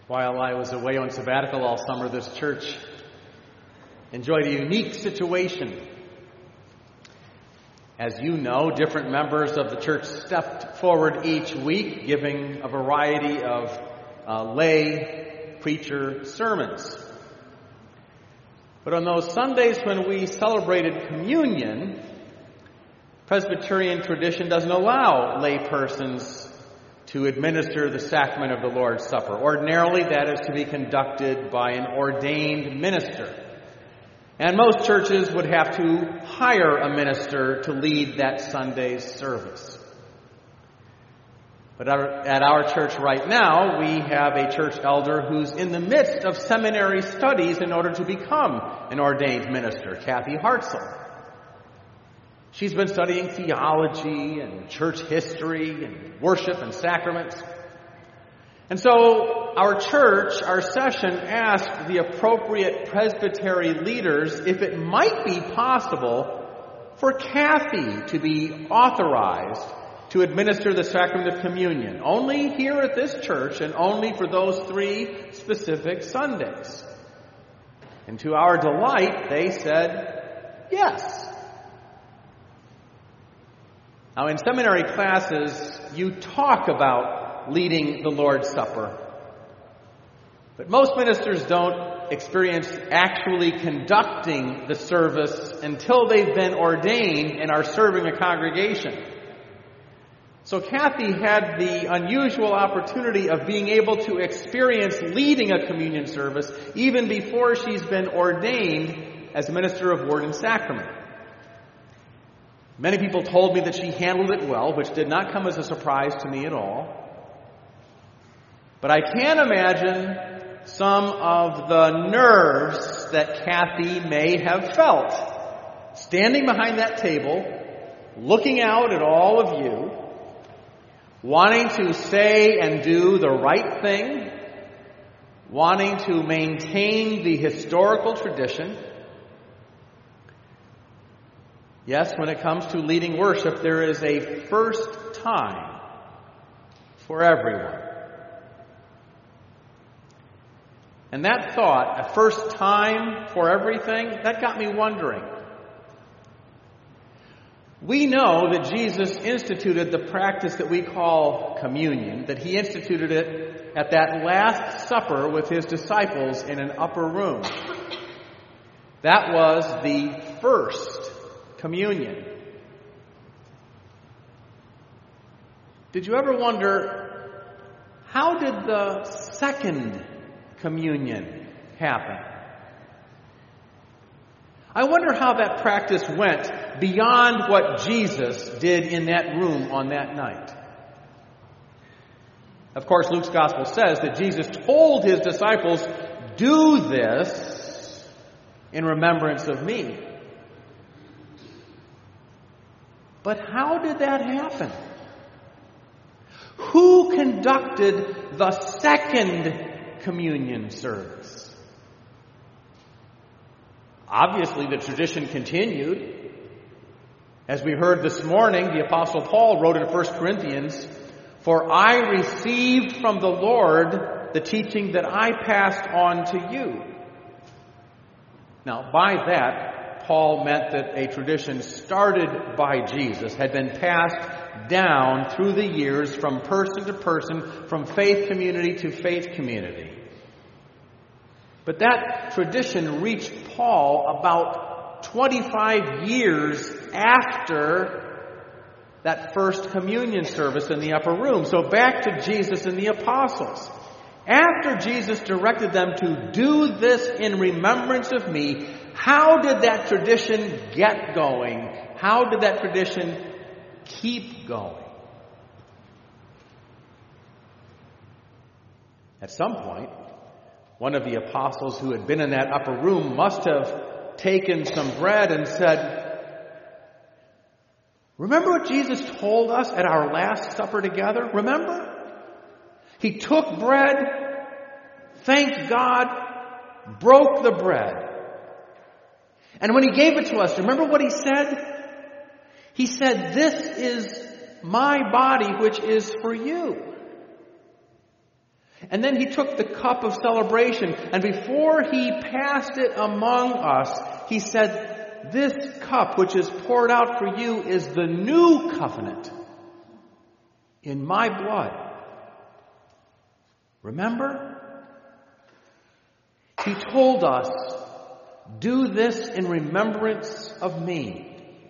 While I was away on sabbatical all summer, this church enjoyed a unique situation. As you know, different members of the church stepped forward each week, giving a variety of lay preacher sermons. But on those Sundays when we celebrated communion, Presbyterian tradition doesn't allow lay persons to administer the sacrament of the Lord's Supper. Ordinarily, that is to be conducted by an ordained minister. And most churches would have to hire a minister to lead that Sunday's service. But at our church right now, we have a church elder who's in the midst of seminary studies in order to become an ordained minister, Kathy Hartzell. She's been studying theology and church history and worship and sacraments. And so our church, our session, asked the appropriate presbytery leaders if it might be possible for Kathy to be authorized to administer the sacrament of communion, only here at this church and only for those 3 specific Sundays. And to our delight, they said yes. Now, in seminary classes, you talk about leading the Lord's Supper. But most ministers don't experience actually conducting the service until they've been ordained and are serving a congregation. So Kathy had the unusual opportunity of being able to experience leading a communion service even before she's been ordained as minister of Word and Sacrament. Many people told me that she handled it well, which did not come as a surprise to me at all. But I can imagine some of the nerves that Kathy may have felt, standing behind that table, looking out at all of you, wanting to say and do the right thing, wanting to maintain the historical tradition. Yes, when it comes to leading worship, there is a first time for everyone. And that thought, a first time for everything, that got me wondering. We know that Jesus instituted the practice that we call communion, that he instituted it at that Last Supper with his disciples in an upper room. That was the first communion. Did you ever wonder, how did the second communion happen? I wonder how that practice went beyond what Jesus did in that room on that night. Of course, Luke's gospel says that Jesus told his disciples, "Do this in remembrance of me." But how did that happen? Who conducted the second communion service? Obviously, the tradition continued. As we heard this morning, the Apostle Paul wrote in 1 Corinthians, "For I received from the Lord the teaching that I passed on to you." Now, by that, Paul meant that a tradition started by Jesus had been passed down through the years from person to person, from faith community to faith community. But that tradition reached Paul about 25 years after that first communion service in the upper room. So back to Jesus and the apostles. After Jesus directed them to do this in remembrance of me, how did that tradition get going? How did that tradition keep going? At some point, one of the apostles who had been in that upper room must have taken some bread and said, "Remember what Jesus told us at our Last Supper together? Remember? He took bread, thanked God, broke the bread. And when he gave it to us, remember what he said? He said, 'This is my body which is for you.' And then he took the cup of celebration, and before he passed it among us, he said, "This cup which is poured out for you is the new covenant in my blood." Remember? He told us, "Do this in remembrance of me."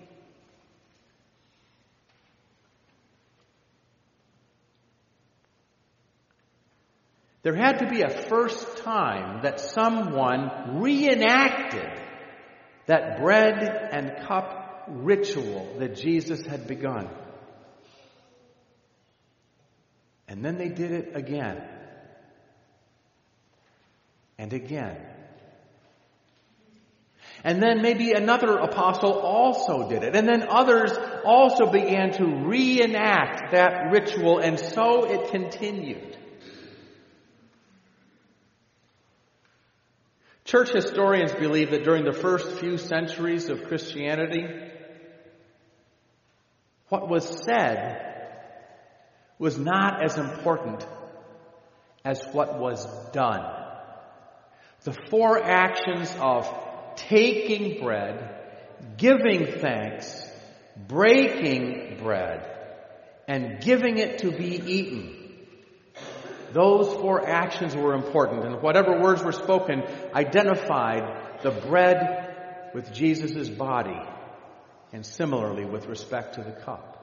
There had to be a first time that someone reenacted that bread and cup ritual that Jesus had begun. And then they did it again and again. And then maybe another apostle also did it. And then others also began to reenact that ritual, and so it continued. Church historians believe that during the first few centuries of Christianity, what was said was not as important as what was done. The four actions of taking bread, giving thanks, breaking bread, and giving it to be eaten. Those four actions were important, and whatever words were spoken identified the bread with Jesus' body, and similarly with respect to the cup.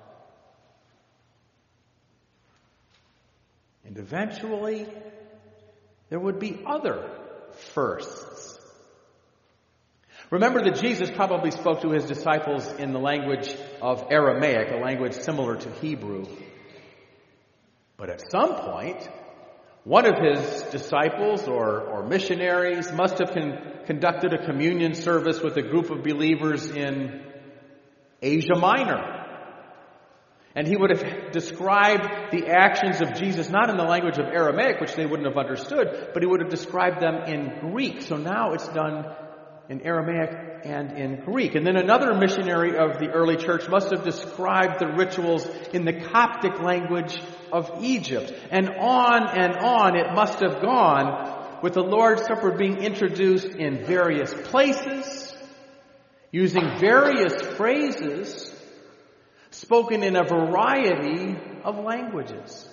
And eventually, there would be other firsts. Remember that Jesus probably spoke to his disciples in the language of Aramaic, a language similar to Hebrew. But at some point, one of his disciples or missionaries must have conducted a communion service with a group of believers in Asia Minor. And he would have described the actions of Jesus not in the language of Aramaic, which they wouldn't have understood, but he would have described them in Greek. So now it's done in Aramaic and in Greek. And then another missionary of the early church must have described the rituals in the Coptic language of Egypt. And on it must have gone, with the Lord's Supper being introduced in various places, using various phrases, spoken in a variety of languages.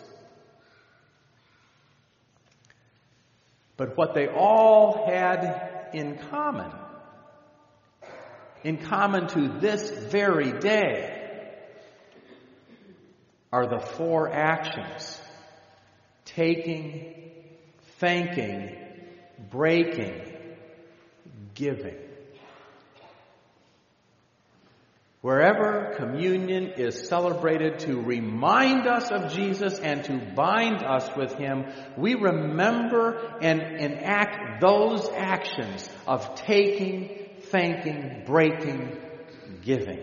But what they all had in common to this very day, are the four actions: taking, thanking, breaking, giving. Wherever communion is celebrated to remind us of Jesus and to bind us with him, we remember and enact those actions of taking, thanking, breaking, giving.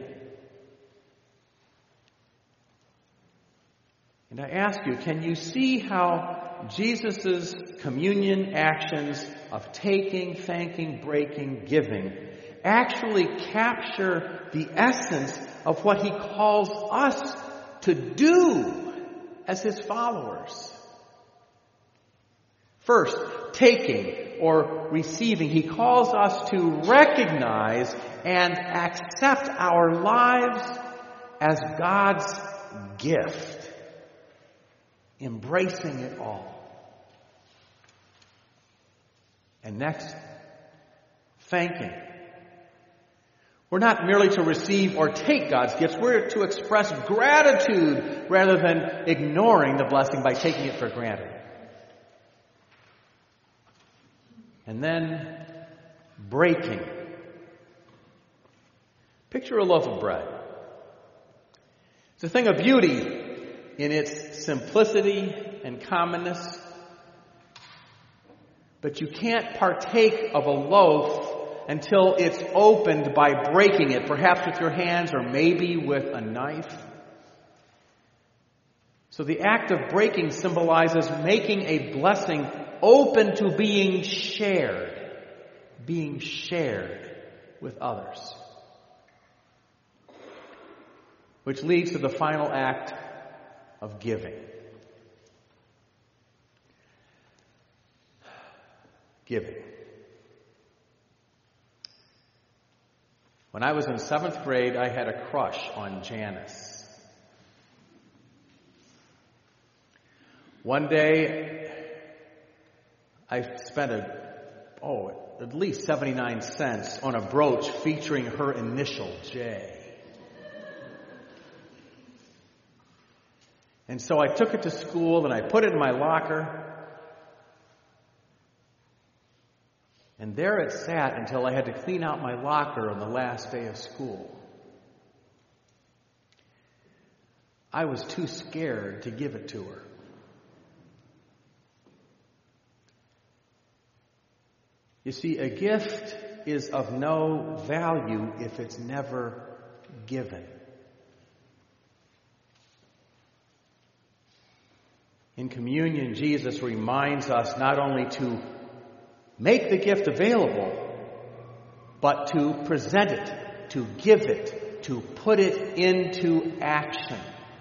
And I ask you, can you see how Jesus' communion actions of taking, thanking, breaking, giving actually capture the essence of what he calls us to do as his followers? First, taking or receiving. He calls us to recognize and accept our lives as God's gift, embracing it all. And next, thanking. We're not merely to receive or take God's gifts. We're to express gratitude rather than ignoring the blessing by taking it for granted. And then, breaking. Picture a loaf of bread. It's a thing of beauty in its simplicity and commonness. But you can't partake of a loaf until it's opened by breaking it, perhaps with your hands or maybe with a knife. So the act of breaking symbolizes making a blessing open to being shared with others. Which leads to the final act of giving. giving. When I was in 7th grade, I had a crush on Janice. One day, I spent at least 79 cents on a brooch featuring her initial, J. And so I took it to school and I put it in my locker. And there it sat until I had to clean out my locker on the last day of school. I was too scared to give it to her. You see, a gift is of no value if it's never given. In communion, Jesus reminds us not only to make the gift available, but to present it, to give it, to put it into action.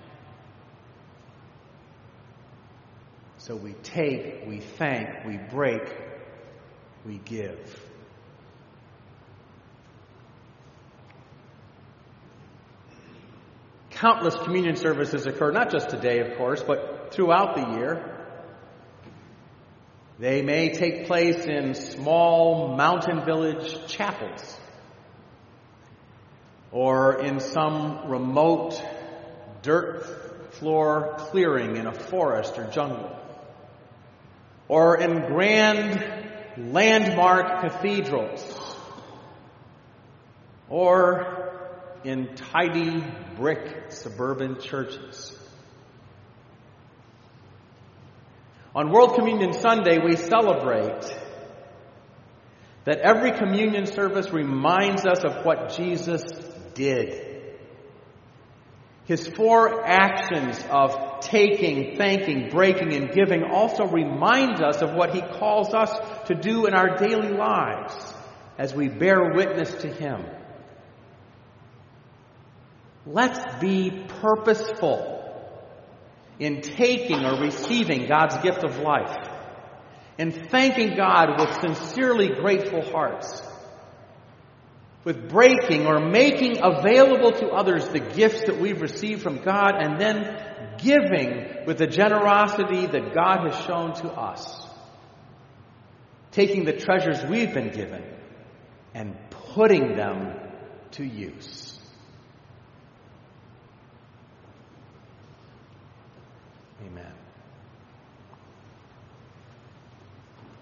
So we take, we thank, we break, we give. Countless communion services occur, not just today, of course, but throughout the year. They may take place in small mountain village chapels or in some remote dirt floor clearing in a forest or jungle, or in grand landmark cathedrals, or in tidy brick suburban churches. On World Communion Sunday, we celebrate that every communion service reminds us of what Jesus did. His 4 actions of taking, thanking, breaking, and giving also remind us of what he calls us to do in our daily lives as we bear witness to him. Let's be purposeful in taking or receiving God's gift of life, and thanking God with sincerely grateful hearts, with breaking or making available to others the gifts that we've received from God, and then giving with the generosity that God has shown to us, taking the treasures we've been given and putting them to use. Amen.